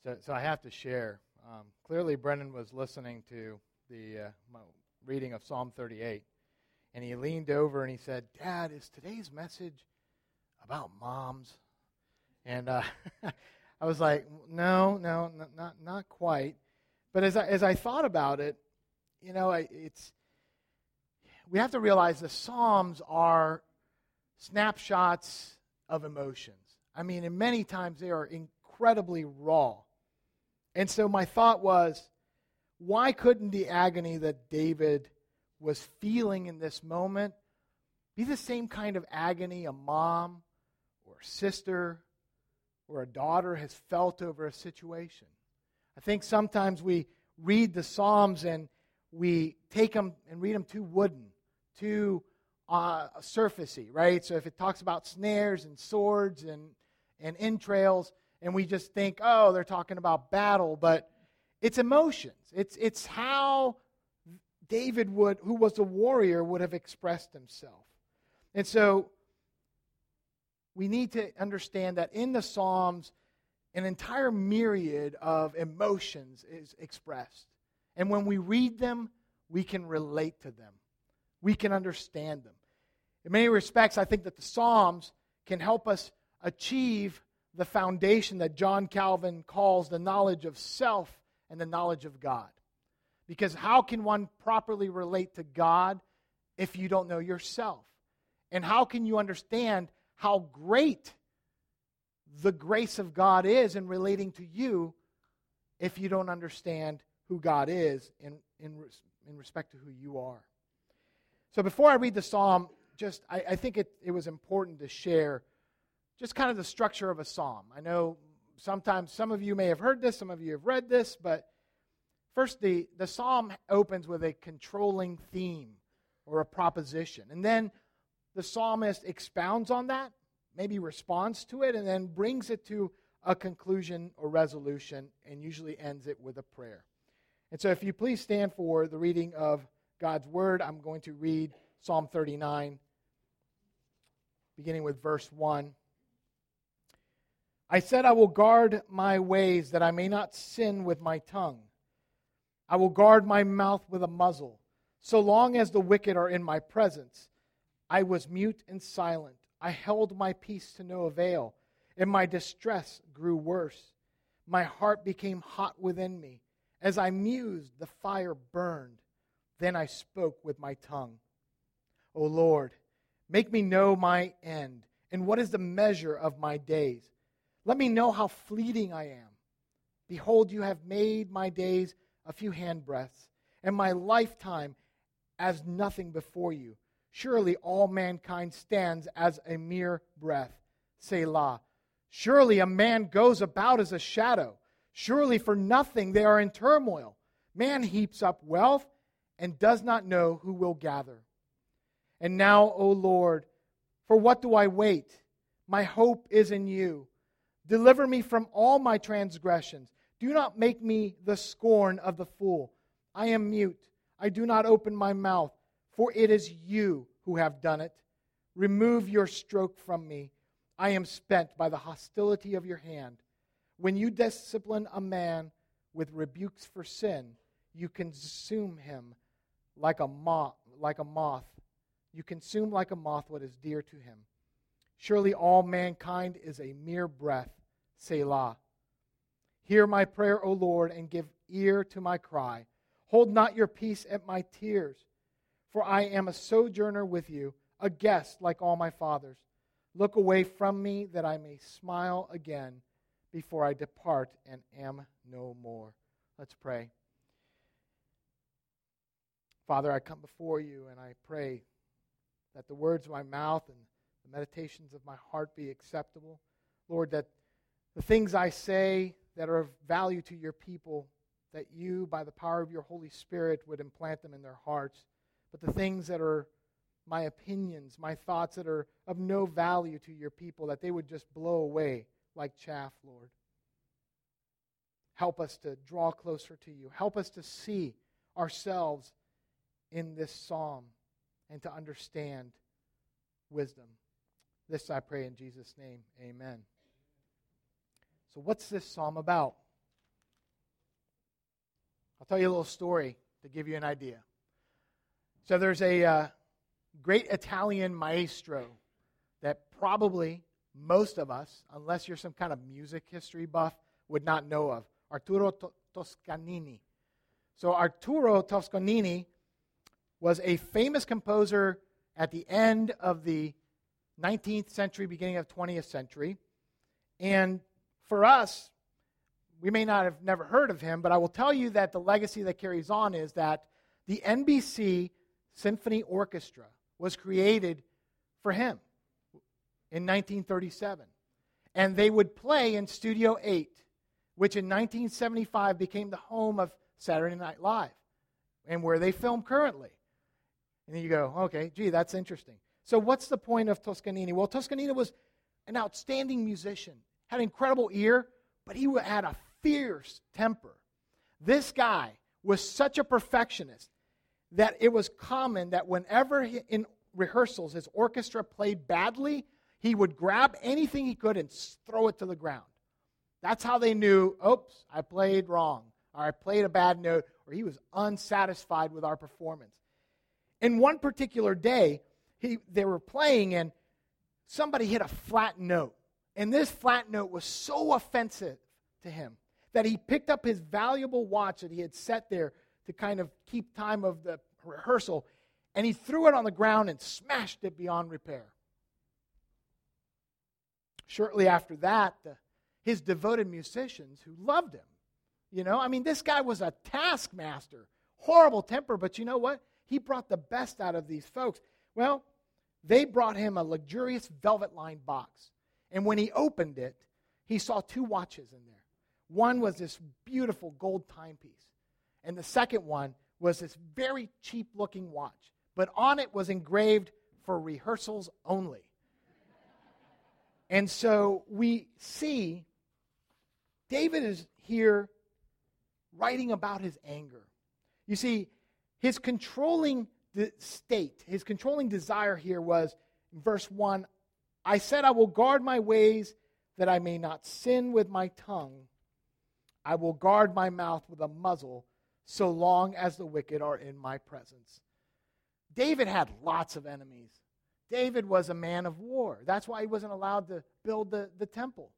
So I have to share. Clearly, Brendan was listening to the reading of Psalm 38, and he leaned over and he said, "Dad, is today's message about moms?" And I was like, "No, not quite." But as I thought about it, you know, we have to realize the Psalms are snapshots of emotions. I mean, and many times they are incredibly raw. And so my thought was, why couldn't the agony that David was feeling in this moment be the same kind of agony a mom or a sister or a daughter has felt over a situation? I think sometimes we read the Psalms and we take them and read them too wooden, too surfacey, right? So if it talks about snares and swords and entrails, and we just think, oh, they're talking about battle, but it's emotions. It's how David who was a warrior, would have expressed himself. And so we need to understand that in the Psalms, an entire myriad of emotions is expressed. And when we read them, we can relate to them. We can understand them. In many respects, I think that the Psalms can help us achieve the foundation that John Calvin calls the knowledge of self and the knowledge of God. Because how can one properly relate to God if you don't know yourself? And how can you understand how great the grace of God is in relating to you if you don't understand who God is in respect to who you are? So before I read the psalm, I think it was important to share just kind of the structure of a psalm. I know sometimes some of you may have heard this, some of you have read this, but first the psalm opens with a controlling theme or a proposition. And then the psalmist expounds on that, maybe responds to it, and then brings it to a conclusion or resolution, and usually ends it with a prayer. And so if you please stand for the reading of God's Word, I'm going to read Psalm 39, beginning with verse 1. I said, I will guard my ways that I may not sin with my tongue. I will guard my mouth with a muzzle. So long as the wicked are in my presence, I was mute and silent. I held my peace to no avail, and my distress grew worse. My heart became hot within me. As I mused, the fire burned. Then I spoke with my tongue. O Lord, make me know my end, and what is the measure of my days. Let me know how fleeting I am. Behold, you have made my days a few handbreadths, and my lifetime as nothing before you. Surely all mankind stands as a mere breath. Selah. Surely a man goes about as a shadow. Surely for nothing they are in turmoil. Man heaps up wealth and does not know who will gather. And now, O Lord, for what do I wait? My hope is in you. Deliver me from all my transgressions. Do not make me the scorn of the fool. I am mute. I do not open my mouth, for it is you who have done it. Remove your stroke from me. I am spent by the hostility of your hand. When you discipline a man with rebukes for sin, you consume him like a moth. You consume like a moth what is dear to him. Surely all mankind is a mere breath. Selah. Hear my prayer, O Lord, and give ear to my cry. Hold not your peace at my tears, for I am a sojourner with you, a guest like all my fathers. Look away from me that I may smile again before I depart and am no more. Let's pray. Father, I come before you and I pray that the words of my mouth and the meditations of my heart be acceptable. Lord, that the things I say that are of value to your people, that you, by the power of your Holy Spirit, would implant them in their hearts. But the things that are my opinions, my thoughts that are of no value to your people, that they would just blow away like chaff, Lord. Help us to draw closer to you. Help us to see ourselves in this psalm and to understand wisdom. This I pray in Jesus' name. Amen. So what's this psalm about? tell you a little story to give you an idea. So there's a great Italian maestro that probably most of us, unless you're some kind of music history buff, would not know of, Arturo Toscanini. So Arturo Toscanini was a famous composer at the end of the 19th century, beginning of 20th century. And for us, we may not have never heard of him, but I will tell you that the legacy that carries on is that the NBC Symphony Orchestra was created for him in 1937. And they would play in Studio 8, which in 1975 became the home of Saturday Night Live, and where they film currently. And then you go, okay, gee, that's interesting. So what's the point of Toscanini? Well, Toscanini was an outstanding musician, had an incredible ear, but he had a fierce temper. This guy was such a perfectionist that it was common that whenever in rehearsals his orchestra played badly, he would grab anything he could and throw it to the ground. That's how they knew, oops, I played wrong, or I played a bad note, or he was unsatisfied with our performance. In one particular day, they were playing and somebody hit a flat note. And this flat note was so offensive to him that he picked up his valuable watch that he had set there to kind of keep time of the rehearsal, and he threw it on the ground and smashed it beyond repair. Shortly after that, his devoted musicians who loved him, this guy was a taskmaster, horrible temper, but you know what? He brought the best out of these folks. Well, they brought him a luxurious velvet-lined box. And when he opened it, he saw 2 watches in there. One was this beautiful gold timepiece. And the second one was this very cheap-looking watch. But on it was engraved, "For rehearsals only." And so we see David is here writing about his anger. You see, his controlling state, his controlling desire here was, in verse 1, I said, I will guard my ways that I may not sin with my tongue. I will guard my mouth with a muzzle so long as the wicked are in my presence. David had lots of enemies. David was a man of war. That's why he wasn't allowed to build the temple.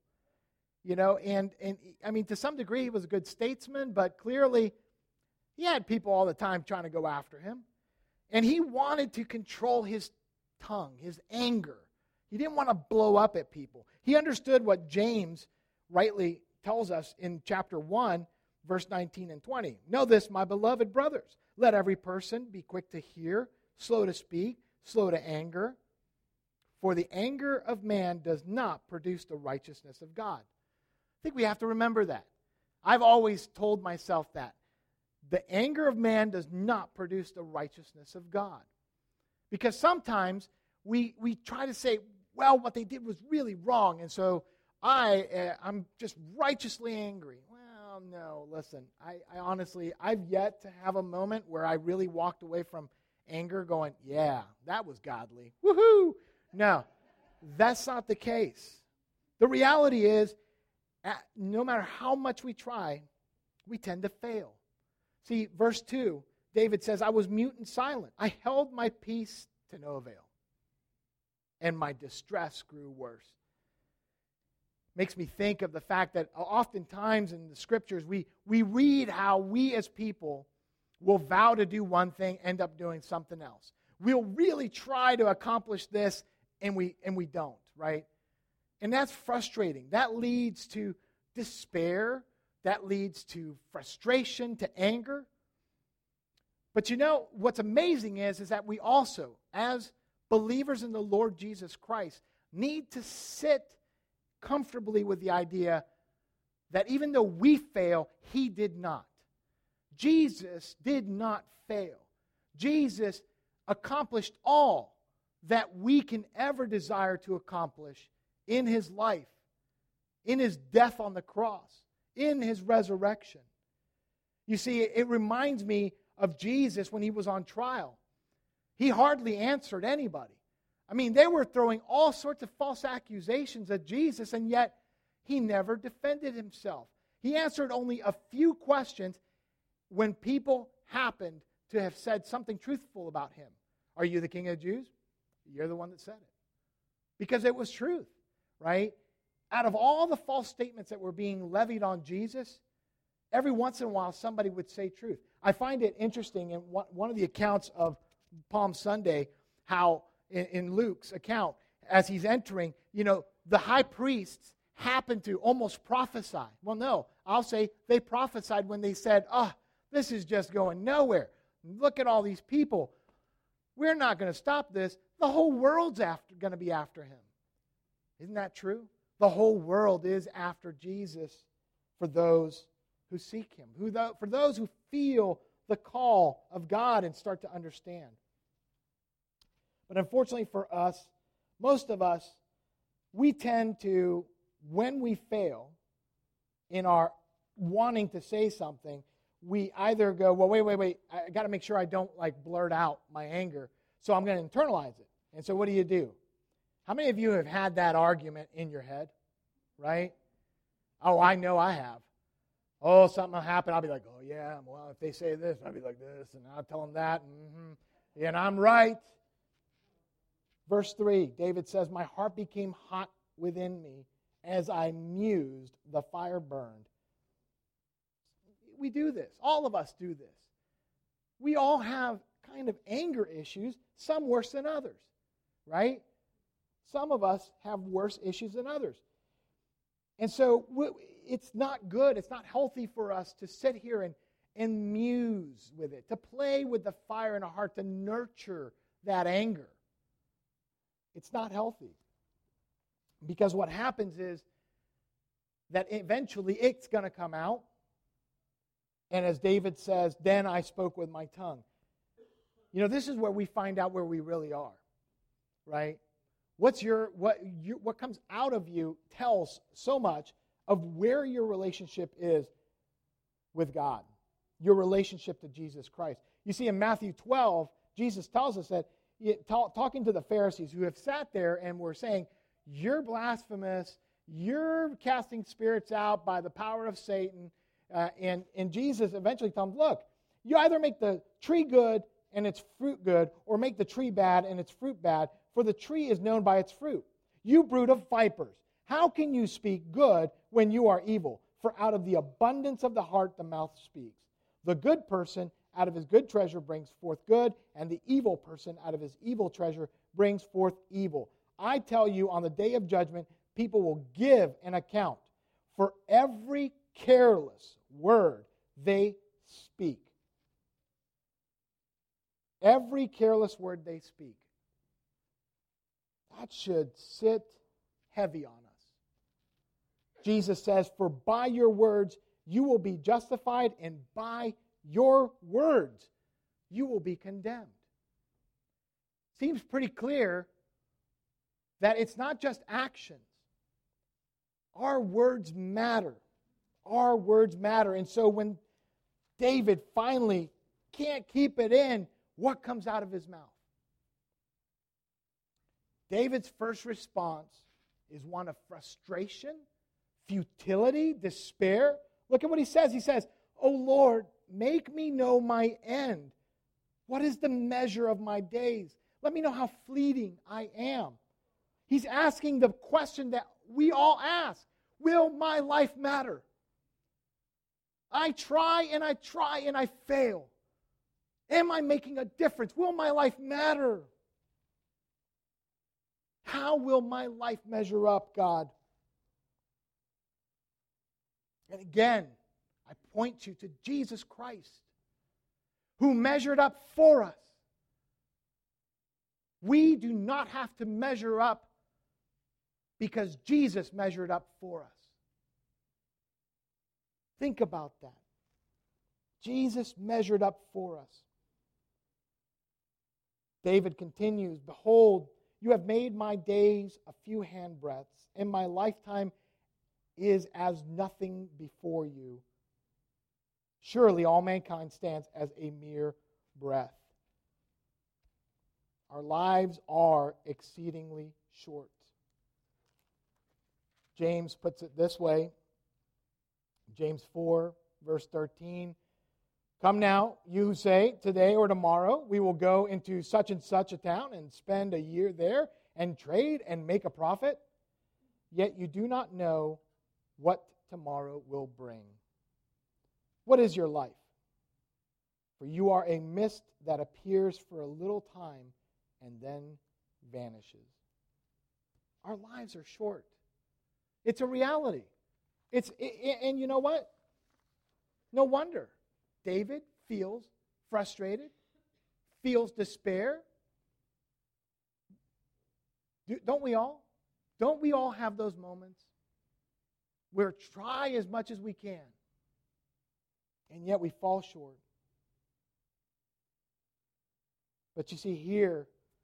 And to some degree he was a good statesman, but clearly he had people all the time trying to go after him. And he wanted to control his tongue, his anger. He didn't want to blow up at people. He understood what James rightly tells us in chapter 1, verse 19 and 20. Know this, my beloved brothers. Let every person be quick to hear, slow to speak, slow to anger. For the anger of man does not produce the righteousness of God. I think we have to remember that. I've always told myself that. The anger of man does not produce the righteousness of God. Because sometimes we try to say, well, what they did was really wrong, and so I'm just righteously angry. Well, no, listen, I honestly, I've yet to have a moment where I really walked away from anger going, yeah, that was godly. Woohoo! No, that's not the case. The reality is, no matter how much we try, we tend to fail. See, verse 2, David says, I was mute and silent. I held my peace to no avail, and my distress grew worse. Makes me think of the fact that oftentimes in the scriptures, we read how we as people will vow to do one thing, end up doing something else. We'll really try to accomplish this, and we don't, right? And that's frustrating. That leads to despair. That leads to frustration, to anger. But what's amazing is that we also, as believers in the Lord Jesus Christ, need to sit comfortably with the idea that even though we fail, He did not. Jesus did not fail. Jesus accomplished all that we can ever desire to accomplish in His life, in His death on the cross, in His resurrection. You see, it reminds me of Jesus when He was on trial. He hardly answered anybody. They were throwing all sorts of false accusations at Jesus, and yet He never defended Himself. He answered only a few questions, when people happened to have said something truthful about him. Are you the king of the Jews? You're the one that said it. Because it was truth, right? Out of all the false statements that were being levied on Jesus, every once in a while somebody would say truth. I find it interesting in one of the accounts of Palm Sunday, how in Luke's account, as he's entering, the high priests happened to almost prophesy. Well, no, I'll say they prophesied when they said, this is just going nowhere. Look at all these people. We're not going to stop this. The whole world's going to be after him. Isn't that true? The whole world is after Jesus for those who seek him, for those who feel the call of God and start to understand. But unfortunately for us, most of us, we tend to, when we fail in our wanting to say something, we either go, well, wait, I got to make sure I don't blurt out my anger, so I'm going to internalize it. And so what do? How many of you have had that argument in your head, right? Oh, I know I have. Oh, something will happen. I'll be like, oh, yeah, well, if they say this, I'll be like this, and I'll tell them that, and I'm right. Verse 3, David says, my heart became hot within me. As I mused, the fire burned. We do this. All of us do this. We all have kind of anger issues, some worse than others, right? Some of us have worse issues than others. And so it's not good, it's not healthy for us to sit here and muse with it, to play with the fire in our heart, to nurture that anger. It's not healthy. Because what happens is that eventually it's going to come out. And as David says, then I spoke with my tongue. This is where we find out where we really are, right? What comes out of you tells so much of where your relationship is with God, your relationship to Jesus Christ. You see, in Matthew 12, Jesus tells us that, talking to the Pharisees who have sat there and were saying, you're blasphemous, you're casting spirits out by the power of Satan, and Jesus eventually tells them, look, you either make the tree good and its fruit good, or make the tree bad and its fruit bad, for the tree is known by its fruit. You brood of vipers, how can you speak good when you are evil? For out of the abundance of the heart the mouth speaks. The good person out of his good treasure brings forth good, and the evil person out of his evil treasure brings forth evil. I tell you, on the day of judgment, people will give an account for every careless word they speak. Every careless word they speak. That should sit heavy on us. Jesus says, for by your words you will be justified, and by your words you will be condemned. Seems pretty clear that it's not just actions. Our words matter. Our words matter. And so when David finally can't keep it in, what comes out of his mouth? David's first response is one of frustration, futility, despair. Look at what he says. He says, "O Lord, make me know my end. What is the measure of my days? Let me know how fleeting I am." He's asking the question that we all ask. Will my life matter? I try and I fail. Am I making a difference? Will my life matter? How will my life measure up, God? And again, I point you to Jesus Christ, who measured up for us. We do not have to measure up because Jesus measured up for us. Think about that. Jesus measured up for us. David continues, "Behold, you have made my days a few handbreadths, and my lifetime is as nothing before you. Surely all mankind stands as a mere breath." Our lives are exceedingly short. James puts it this way, James 4, verse 13, Come now, you who say, today or tomorrow we will go into such and such a town and spend a year there and trade and make a profit. Yet you do not know what tomorrow will bring. What is your life? For you are a mist that appears for a little time and then vanishes. Our lives are short. It's a reality. And you know what? No wonder David feels frustrated, feels despair. Don't we all? Don't we all have those moments where try as much as we can, and yet we fall short? But you see here,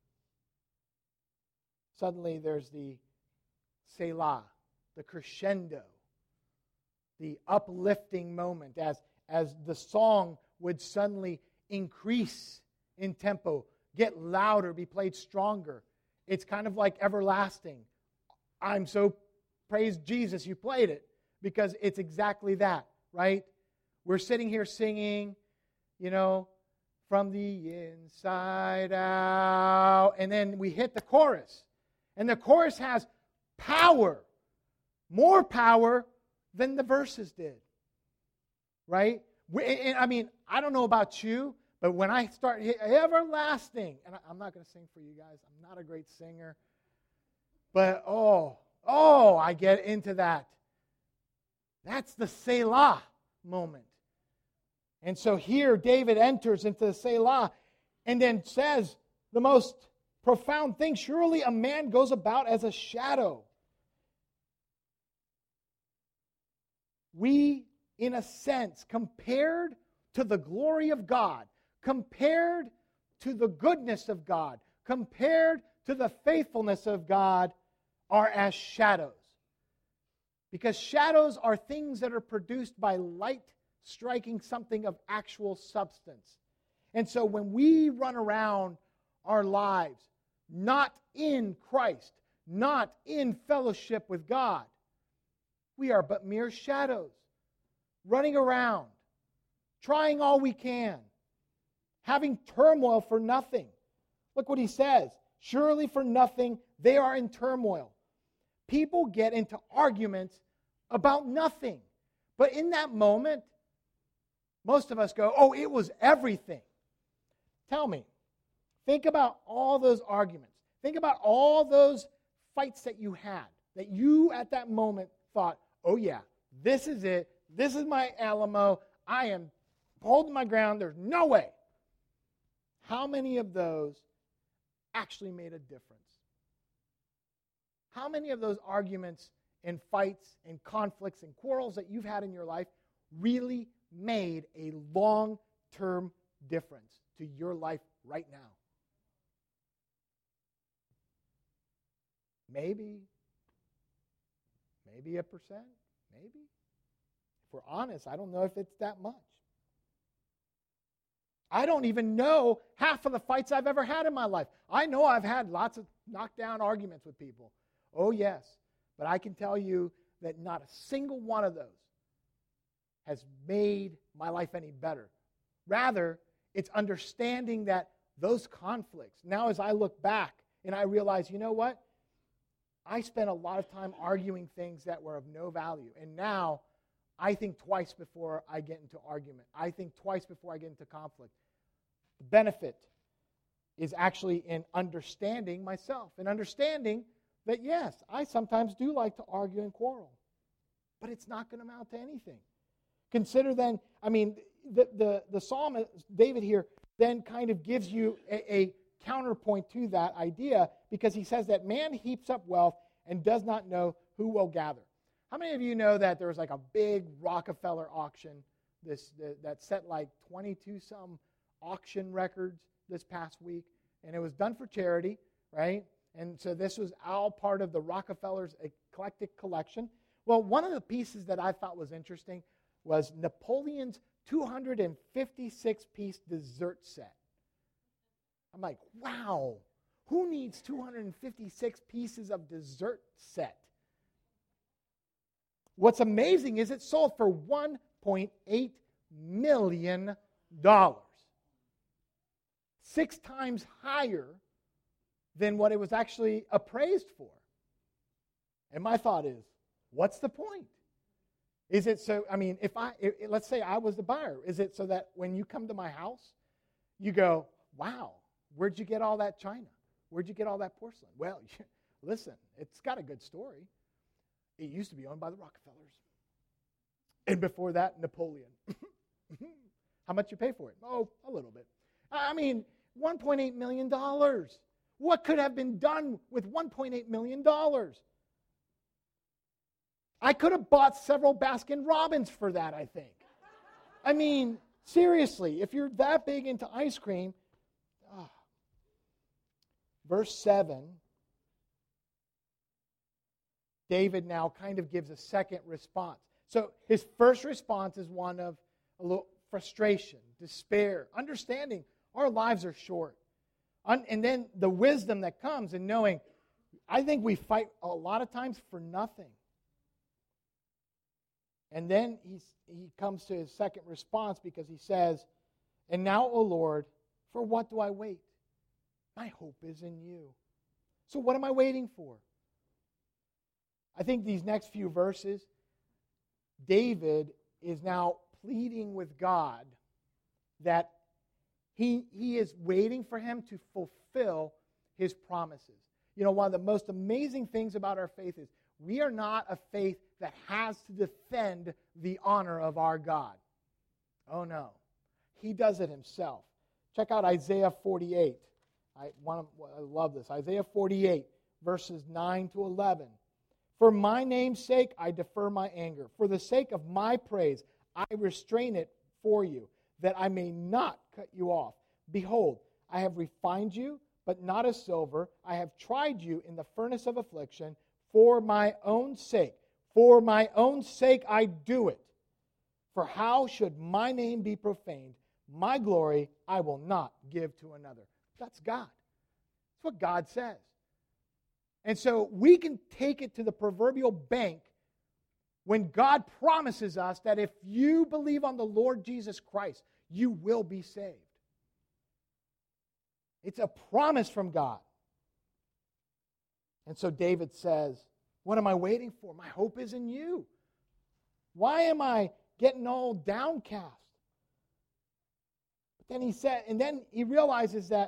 suddenly there's the Selah, the crescendo, the uplifting moment as the song would suddenly increase in tempo, get louder, be played stronger. It's kind of like everlasting. I'm so praise Jesus you played it, because it's exactly that, right? We're sitting here singing, from the inside out, and then we hit the chorus. And the chorus has power, more power than the verses did, right? I don't know about you, but when I start everlasting, and I'm not going to sing for you guys. I'm not a great singer. But, I get into that. That's the Selah moment. And so here David enters into the Selah and then says the most profound thing. Surely a man goes about as a shadow. We, in a sense, compared to the glory of God, compared to the goodness of God, compared to the faithfulness of God, are as shadows. Because shadows are things that are produced by light striking something of actual substance. And so when we run around our lives not in Christ, not in fellowship with God, we are but mere shadows, running around, trying all we can, having turmoil for nothing. Look what he says. Surely for nothing they are in turmoil. People get into arguments about nothing. But in that moment, most of us go, it was everything. Tell me, think about all those arguments. Think about all those fights that you had, that you at that moment thought, this is it. This is my Alamo. I am holding my ground. There's no way. How many of those actually made a difference? How many of those arguments and fights and conflicts and quarrels that you've had in your life really made a long-term difference to your life right now? Maybe 1%, maybe. If we're honest, I don't know if it's that much. I don't even know half of the fights I've ever had in my life. I know I've had lots of knockdown arguments with people. Oh, yes. But I can tell you that not a single one of those has made my life any better. Rather, it's understanding that those conflicts, now as I look back and I realize, you know what? I spent a lot of time arguing things that were of no value. And now I think twice before I get into argument. I think twice before I get into conflict. The benefit is actually in understanding myself and understanding that, yes, I sometimes do like to argue and quarrel, but it's not going to amount to anything. Consider then, the psalmist, David here, then kind of gives you a counterpoint to that idea, because he says that man heaps up wealth and does not know who will gather. How many of you know that there was like a big Rockefeller auction that set like 22-some auction records this past week, and it was done for charity, right? And so this was all part of the Rockefeller's eclectic collection. Well, one of the pieces that I thought was interesting was Napoleon's 256-piece dessert set. I'm like, wow, who needs 256 pieces of dessert set? What's amazing is it sold for $1.8 million. 6 times higher than what it was actually appraised for. And my thought is, what's the point? Is it so, let's say I was the buyer. Is it so that when you come to my house, you go, wow, where'd you get all that china? Where'd you get all that porcelain? Well, listen, it's got a good story. It used to be owned by the Rockefellers. And before that, Napoleon. How much you pay for it? Oh, a little bit. $1.8 million. What could have been done with $1.8 million? I could have bought several Baskin Robbins for that, I think. Seriously, if you're that big into ice cream. Verse 7, David now kind of gives a second response. So his first response is one of a little frustration, despair, understanding our lives are short. And then the wisdom that comes in knowing, I think we fight a lot of times for nothing. And then he comes to his second response because he says, and now, O Lord, for what do I wait? My hope is in you. So what am I waiting for? I think these next few verses, David is now pleading with God that he is waiting for him to fulfill his promises. One of the most amazing things about our faith is we are not a faith that has to defend the honor of our God. Oh no. He does it himself. Check out Isaiah 48. I love this. Isaiah 48, verses 9 to 11. For my name's sake, I defer my anger. For the sake of my praise, I restrain it for you, that I may not cut you off. Behold, I have refined you, but not as silver. I have tried you in the furnace of affliction for my own sake. For my own sake I do it. For how should my name be profaned? My glory I will not give to another. That's God. That's what God says. And so we can take it to the proverbial bank when God promises us that if you believe on the Lord Jesus Christ, you will be saved. It's a promise from God. And so David says, what am I waiting for? My hope is in you. Why am I getting all downcast? But then he realizes that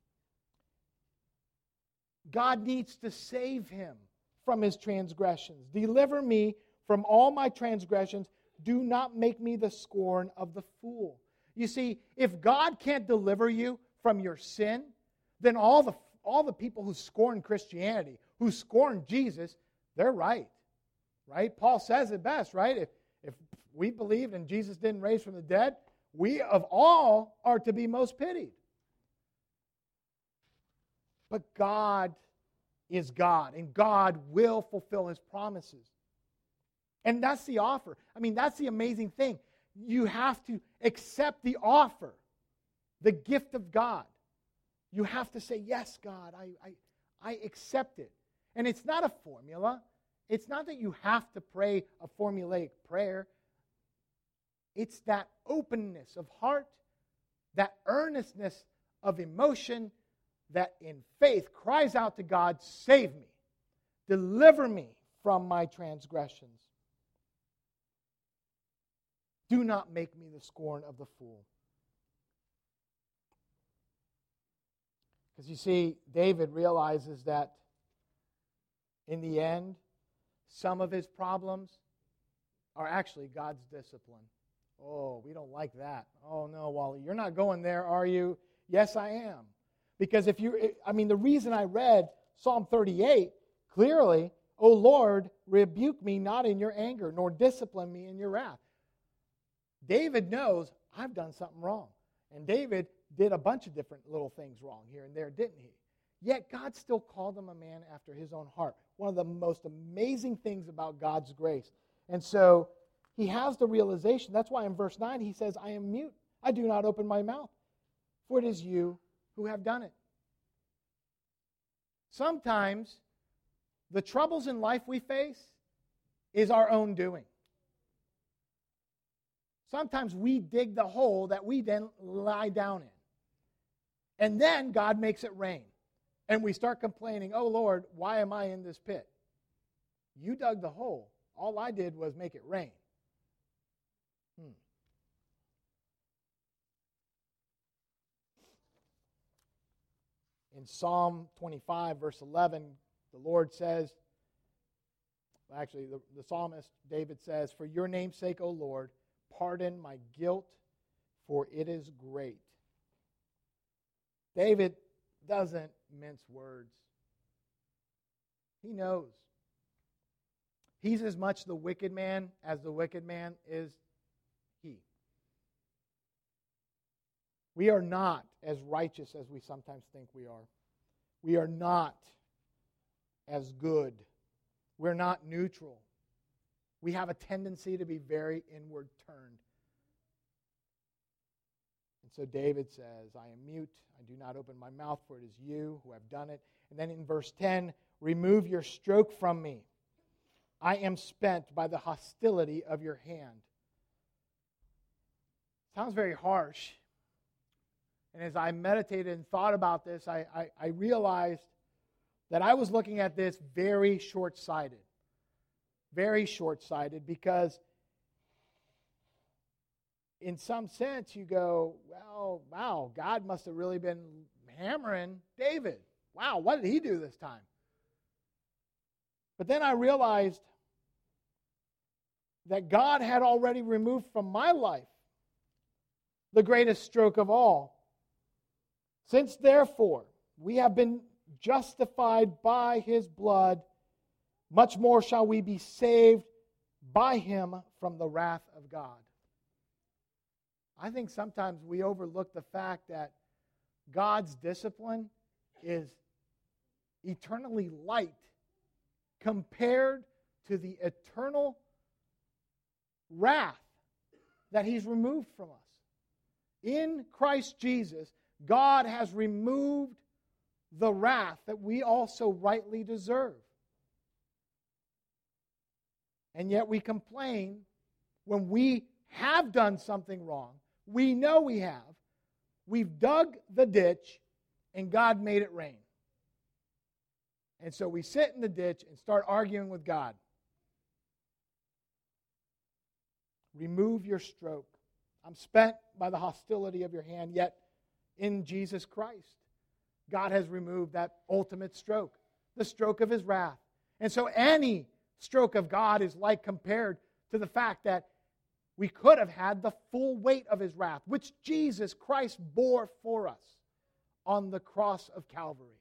God needs to save him from his transgressions. Deliver me from all my transgressions. Do not make me the scorn of the fool. You see, if God can't deliver you from your sin, then all the people who scorn Christianity, who scorn Jesus, they're right. Right? Paul says it best, right? If we believed and Jesus didn't raise from the dead, we of all are to be most pitied. But God is God, and God will fulfill his promises. And that's the offer. That's the amazing thing. You have to accept the offer, the gift of God. You have to say, yes, God, I accept it. And it's not a formula. It's not that you have to pray a formulaic prayer. It's that openness of heart, that earnestness of emotion, that in faith cries out to God, save me, deliver me from my transgressions. Do not make me the scorn of the fool. Because you see, David realizes that in the end, some of his problems are actually God's discipline. Oh, we don't like that. Oh, no, Wally, you're not going there, are you? Yes, I am. Because the reason I read Psalm 38 clearly, O Lord, rebuke me not in your anger, nor discipline me in your wrath. David knows I've done something wrong. And David did a bunch of different little things wrong here and there, didn't he? Yet God still called him a man after his own heart. One of the most amazing things about God's grace. And so he has the realization. That's why in verse 9 he says, I am mute. I do not open my mouth, for it is you who have done it. Sometimes the troubles in life we face is our own doing. Sometimes we dig the hole that we then lie down in. And then God makes it rain. And we start complaining, oh Lord, why am I in this pit? You dug the hole. All I did was make it rain. In Psalm 25, verse 11, the Lord says, actually, the psalmist David says, for your name's sake, O Lord, pardon my guilt, for it is great. David doesn't mince words. He knows. He's as much the wicked man as the wicked man is he. We are not as righteous as we sometimes think we are. We are not as good. We're not neutral. We have a tendency to be very inward turned. And so David says, I am mute. I do not open my mouth, for it is you who have done it. And then in verse 10, remove your stroke from me. I am spent by the hostility of your hand. Sounds very harsh. And as I meditated and thought about this, I realized that I was looking at this very short-sighted. Very short-sighted, because in some sense you go, well, wow, God must have really been hammering David. Wow, what did he do this time? But then I realized that God had already removed from my life the greatest stroke of all. Since, therefore, we have been justified by his blood, much more shall we be saved by him from the wrath of God. I think sometimes we overlook the fact that God's discipline is eternally light compared to the eternal wrath that he's removed from us. In Christ Jesus, God has removed the wrath that we also rightly deserve. And yet we complain when we have done something wrong. We know we have. We've dug the ditch, and God made it rain. And so we sit in the ditch and start arguing with God. Remove your stroke. I'm spent by the hostility of your hand, yet in Jesus Christ, God has removed that ultimate stroke, the stroke of his wrath. And so any stroke of God is like compared to the fact that we could have had the full weight of his wrath, which Jesus Christ bore for us on the cross of Calvary.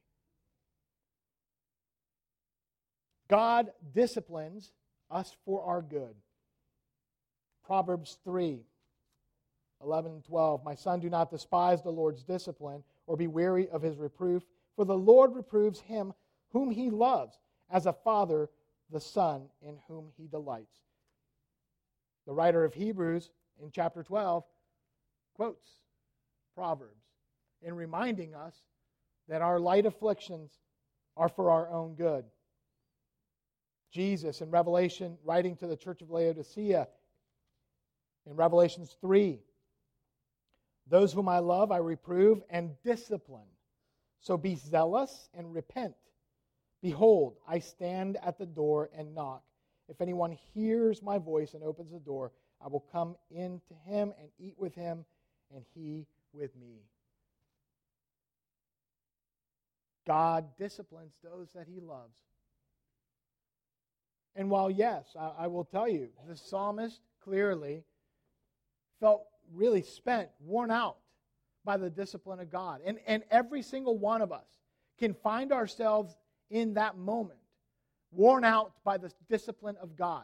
God disciplines us for our good. Proverbs 3, 11 and 12. My son, do not despise the Lord's discipline or be weary of his reproof, for the Lord reproves him whom he loves, as a father the son in whom he delights. The writer of Hebrews in chapter 12 quotes Proverbs in reminding us that our light afflictions are for our own good. Jesus in Revelation, writing to the church of Laodicea, in Revelations 3, those whom I love I reprove and discipline. So be zealous and repent. Behold, I stand at the door and knock. If anyone hears my voice and opens the door, I will come in to him and eat with him, and he with me. God disciplines those that he loves. And while, yes, I will tell you, the psalmist clearly felt really spent, worn out by the discipline of God. And every single one of us can find ourselves in that moment, worn out by the discipline of God.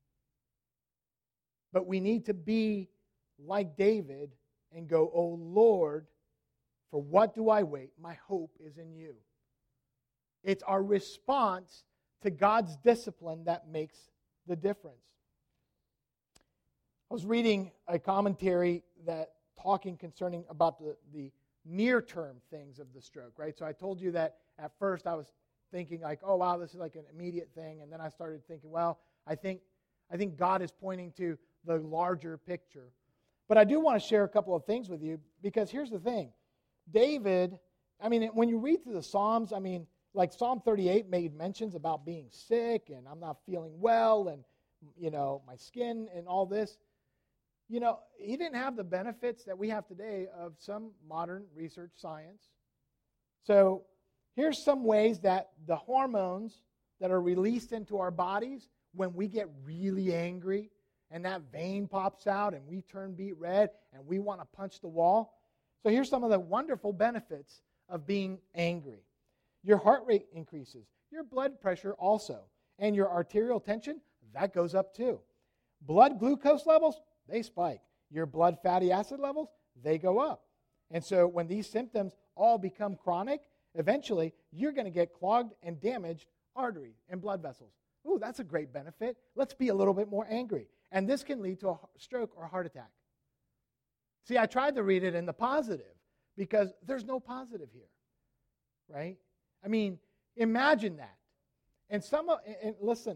But we need to be like David and go, "Oh Lord, for what do I wait? My hope is in you." It's our response to God's discipline that makes the difference. I was reading a commentary that talking concerning about the near-term things of the stroke, right? So I told you that at first I was thinking like, oh, wow, this is like an immediate thing. And then I started thinking, well, I think God is pointing to the larger picture. But I do want to share a couple of things with you, because here's the thing. David, when you read through the Psalms, like Psalm 38 made mentions about being sick, and I'm not feeling well, and, my skin and all this. He didn't have the benefits that we have today of some modern research science. So here's some ways that the hormones that are released into our bodies when we get really angry, and that vein pops out and we turn beet red and we want to punch the wall. So here's some of the wonderful benefits of being angry. Your heart rate increases. Your blood pressure also. And your arterial tension, that goes up too. Blood glucose levels, they spike. Your blood fatty acid levels, they go up. And so when these symptoms all become chronic, eventually you're going to get clogged and damaged arteries and blood vessels. Ooh, that's a great benefit. Let's be a little bit more angry. And this can lead to a stroke or a heart attack. See, I tried to read it in the positive, because there's no positive here, right? Imagine that. And listen,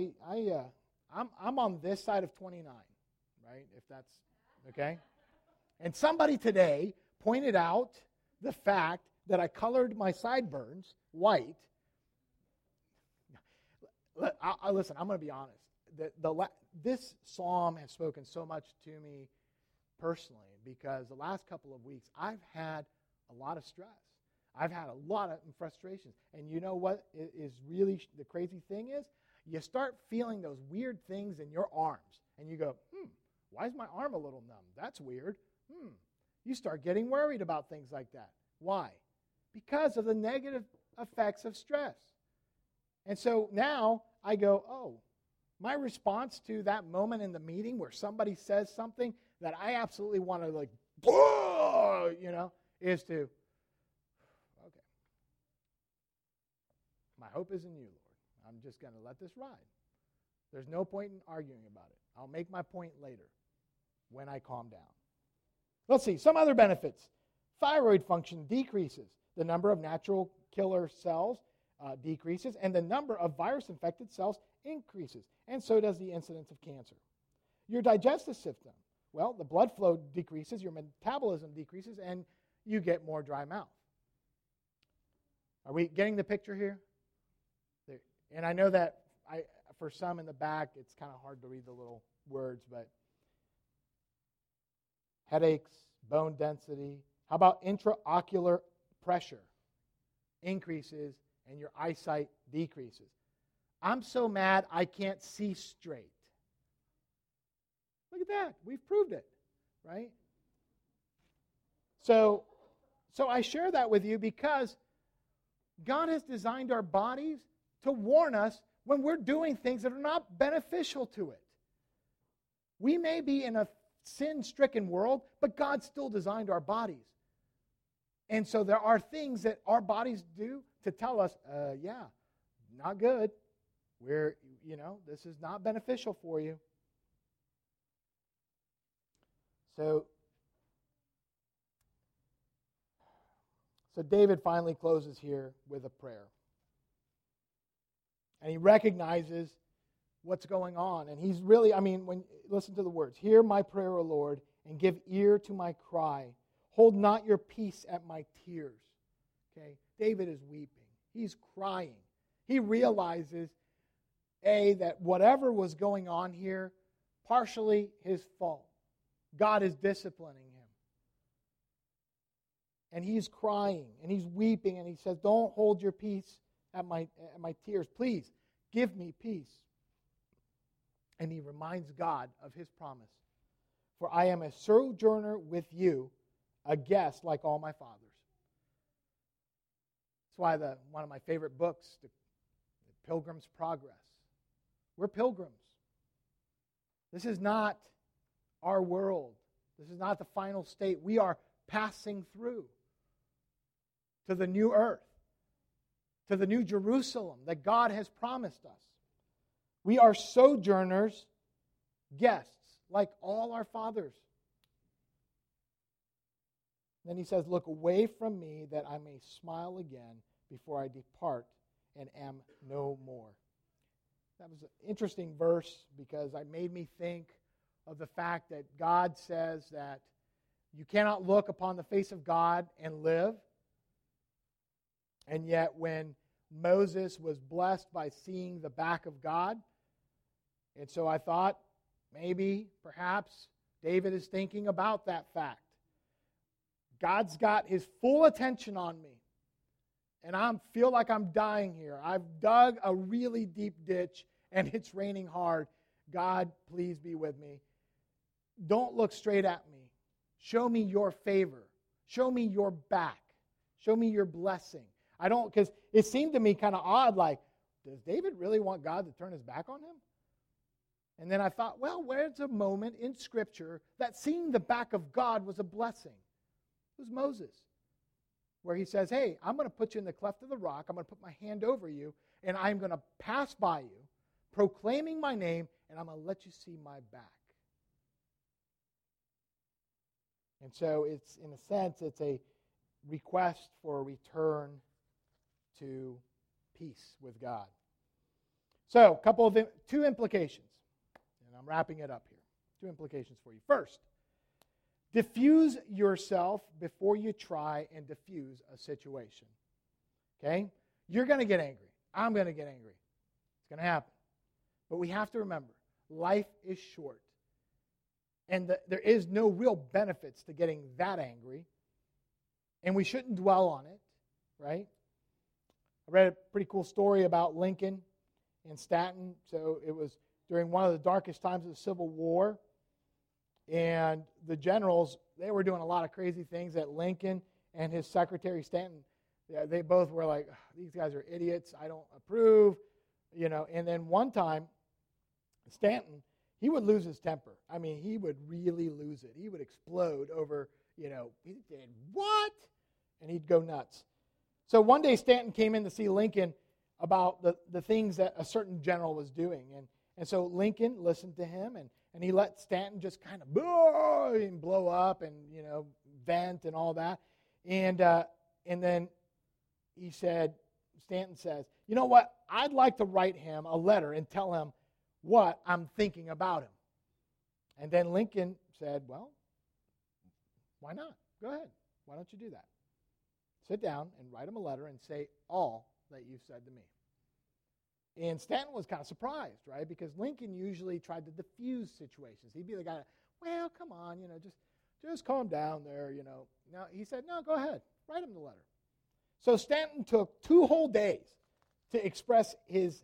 I'm on this side of 29, right? If that's okay. And somebody today pointed out the fact that I colored my sideburns white. Listen, I'm going to be honest. This psalm has spoken so much to me personally, because the last couple of weeks I've had a lot of stress. I've had a lot of frustrations. And you know what is really the crazy thing is? You start feeling those weird things in your arms. And you go, why is my arm a little numb? That's weird. You start getting worried about things like that. Why? Because of the negative effects of stress. And so now I go, my response to that moment in the meeting where somebody says something that I absolutely want to is to, okay, my hope is in you, Lord. I'm just going to let this ride. There's no point in arguing about it. I'll make my point later when I calm down. Let's see, some other benefits. Thyroid function decreases. The number of natural killer cells decreases, and the number of virus-infected cells increases, and so does the incidence of cancer. Your digestive system, well, the blood flow decreases, your metabolism decreases, and you get more dry mouth. Are we getting the picture here? And I know that for some in the back, it's kind of hard to read the little words, but headaches, bone density. How about intraocular pressure? Increases, and your eyesight decreases. I'm so mad I can't see straight. Look at that. We've proved it, right? So I share that with you because God has designed our bodies to warn us when we're doing things that are not beneficial to it. We may be in a sin-stricken world, but God still designed our bodies. And so there are things that our bodies do to tell us, not good. This is not beneficial for you. So David finally closes here with a prayer. And he recognizes what's going on. And he's really, listen to the words. Hear my prayer, O Lord, and give ear to my cry. Hold not your peace at my tears. Okay? David is weeping. He's crying. He realizes, that whatever was going on here, partially his fault. God is disciplining him. And he's crying, and he's weeping, and he says, don't hold your peace at my tears. Please, give me peace. And he reminds God of his promise. For I am a sojourner with you, a guest like all my fathers. That's why one of my favorite books, The Pilgrim's Progress. We're pilgrims. This is not our world. This is not the final state. We are passing through to the new earth, to the new Jerusalem that God has promised us. We are sojourners, guests, like all our fathers. Then he says, look away from me that I may smile again before I depart and am no more. That was an interesting verse because it made me think of the fact that God says that you cannot look upon the face of God and live. And yet when Moses was blessed by seeing the back of God, and so I thought maybe, perhaps, David is thinking about that fact. God's got his full attention on me. And I feel like I'm dying here. I've dug a really deep ditch and it's raining hard. God, please be with me. Don't look straight at me. Show me your favor. Show me your back. Show me your blessing. Because it seemed to me kind of odd, like, does David really want God to turn his back on him? And then I thought, well, where's a moment in Scripture that seeing the back of God was a blessing? It was Moses, where he says, hey, I'm going to put you in the cleft of the rock. I'm going to put my hand over you, and I'm going to pass by you, proclaiming my name, and I'm going to let you see my back. And so it's, in a sense, it's a request for a return to peace with God. So, two implications, and I'm wrapping it up here. Two implications for you. First, diffuse yourself before you try and diffuse a situation. Okay? You're going to get angry. I'm going to get angry. It's going to happen. But we have to remember, life is short. And there is no real benefits to getting that angry. And we shouldn't dwell on it, right? I read a pretty cool story about Lincoln and Stanton. So it was during one of the darkest times of the Civil War. And the generals, they were doing a lot of crazy things that Lincoln and his secretary Stanton, they both were like, these guys are idiots. I don't approve. And then one time, Stanton, he would lose his temper. I mean, he would really lose it. He would explode over, he did what? And he'd go nuts. So one day Stanton came in to see Lincoln about the things that a certain general was doing. And so Lincoln listened to him, and he let Stanton just kind of blow up and, vent and all that. And then Stanton says, you know what? I'd like to write him a letter and tell him what I'm thinking about him. And then Lincoln said, well, why not? Go ahead. Why don't you do that? Sit down and write him a letter and say all that you've said to me. And Stanton was kind of surprised, right? Because Lincoln usually tried to diffuse situations. He'd be the guy, well, come on, just calm down there, Now, he said, no, go ahead. Write him the letter. So Stanton took 2 whole days to express his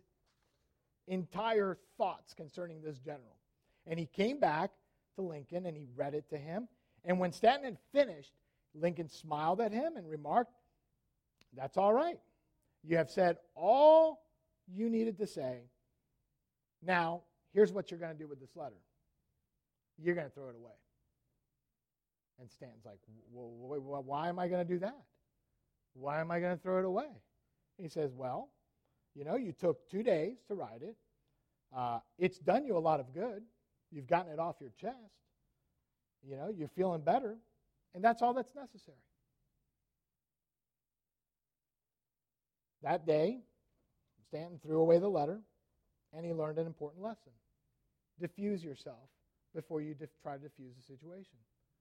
entire thoughts concerning this general. And he came back to Lincoln and he read it to him. And when Stanton had finished, Lincoln smiled at him and remarked, that's all right. You have said all you needed to say. Now, here's what you're going to do with this letter. You're going to throw it away. And Stanton's like, well, why am I going to do that? Why am I going to throw it away? He says, well, you took 2 days to write it. It's done you a lot of good. You've gotten it off your chest. You're feeling better. And that's all that's necessary. That day, Stanton threw away the letter, and he learned an important lesson. Diffuse yourself before you try to diffuse the situation.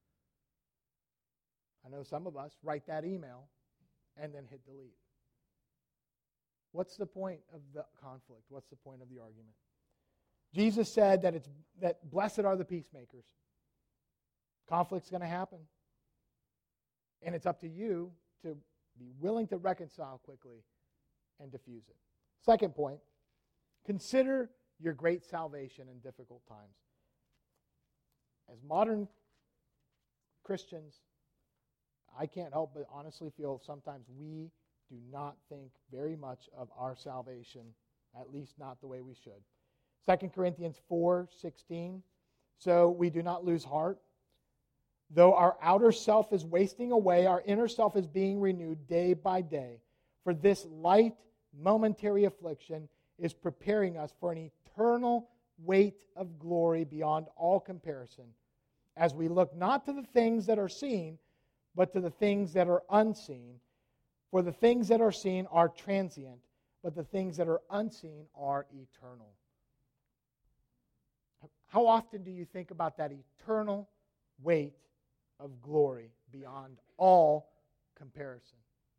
I know some of us write that email and then hit delete. What's the point of the conflict? What's the point of the argument? Jesus said that blessed are the peacemakers. Conflict's going to happen. And it's up to you to be willing to reconcile quickly and diffuse it. Second point, consider your great salvation in difficult times. As modern Christians, I can't help but honestly feel sometimes we do not think very much of our salvation, at least not the way we should. 2 Corinthians 4:16, so we do not lose heart. Though our outer self is wasting away, our inner self is being renewed day by day. For this light, momentary affliction is preparing us for an eternal weight of glory beyond all comparison, as we look not to the things that are seen, but to the things that are unseen. For the things that are seen are transient, but the things that are unseen are eternal. How often do you think about that eternal weight of glory beyond all comparison?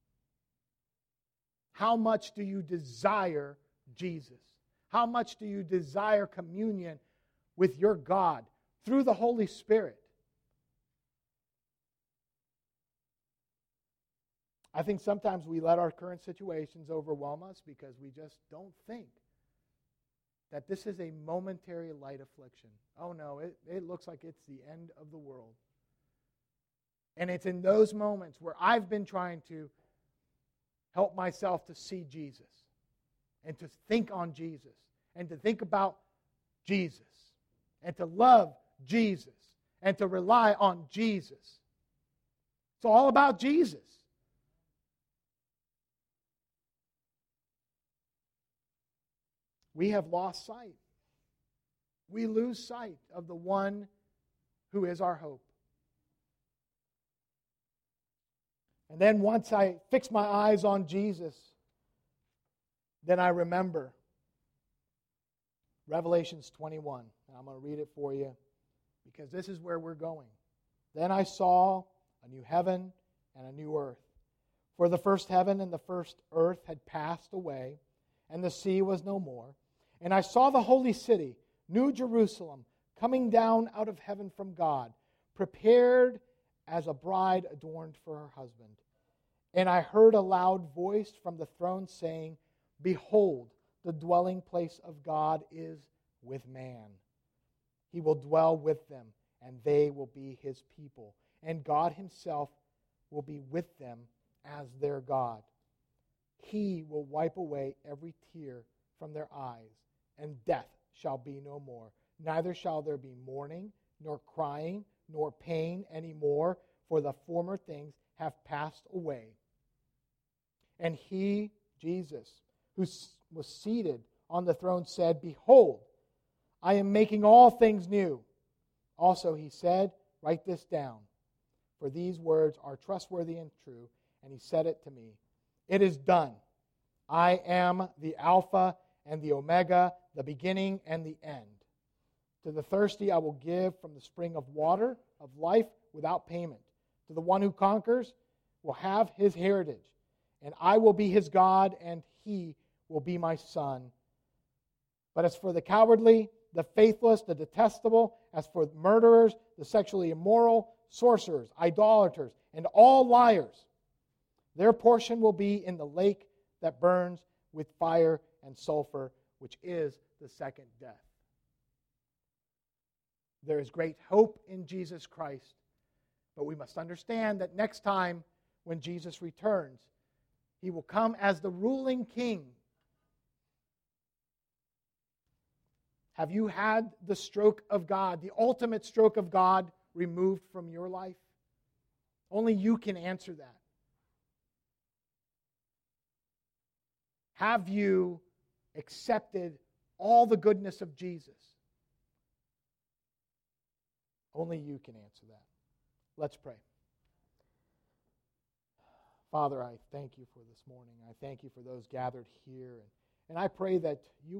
How much do you desire Jesus? How much do you desire communion with your God through the Holy Spirit? I think sometimes we let our current situations overwhelm us because we just don't think that this is a momentary light affliction. Oh no, it looks like it's the end of the world. And it's in those moments where I've been trying to help myself to see Jesus and to think on Jesus and to think about Jesus and to love Jesus and to rely on Jesus. It's all about Jesus. We have lost sight. We lose sight of the one who is our hope. And then once I fix my eyes on Jesus, then I remember Revelations 21. And I'm going to read it for you because this is where we're going. Then I saw a new heaven and a new earth. For the first heaven and the first earth had passed away, and the sea was no more. And I saw the holy city, New Jerusalem, coming down out of heaven from God, prepared as a bride adorned for her husband. And I heard a loud voice from the throne saying, Behold, the dwelling place of God is with man. He will dwell with them, and they will be his people. And God himself will be with them as their God. He will wipe away every tear from their eyes, and death shall be no more. Neither shall there be mourning, nor crying, nor pain any more, for the former things have passed away. And he, Jesus, who was seated on the throne, said, Behold, I am making all things new. Also he said, Write this down, for these words are trustworthy and true. And he said it to me. It is done. I am the Alpha and the Omega, the beginning and the end. To the thirsty I will give from the spring of water of life without payment. To the one who conquers will have his heritage, and I will be his God, and he will be my son. But as for the cowardly, the faithless, the detestable, as for murderers, the sexually immoral, sorcerers, idolaters, and all liars, their portion will be in the lake that burns with fire and sulfur, which is the second death. There is great hope in Jesus Christ, but we must understand that next time when Jesus returns, he will come as the ruling king. Have you had the stroke of God, the ultimate stroke of God, removed from your life? Only you can answer that. Have you accepted all the goodness of Jesus? Only you can answer that. Let's pray. Father, I thank you for this morning. I thank you for those gathered here. And I pray that you